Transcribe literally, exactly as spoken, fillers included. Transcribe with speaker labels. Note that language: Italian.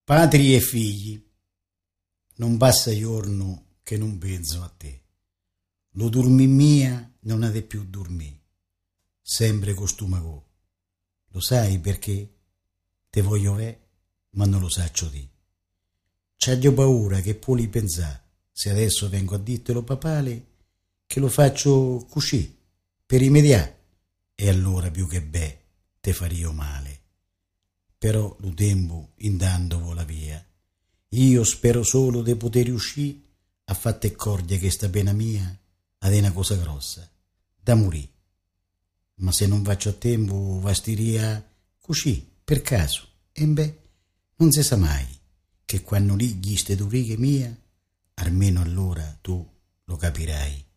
Speaker 1: Padri e figli, non passa giorno che non penso a te. Lo dormi mia non ha di più dormì, sempre costuma go. Lo sai perché? Te voglio ve, ma non lo saccio di. C'aggio paura che puoi pensare, se adesso vengo a dirtelo papale, che lo faccio così, per rimediare, e allora più che be, te fario male. Però lo tempo intanto vola via. Io spero solo di poter riuscire a fatte accorgere che sta pena mia ad è una cosa grossa, da morì. Ma se non faccio a tempo, vastiria così, per caso, e beh, non si sa mai, che quando lighi ste righe mia, almeno allora tu lo capirai.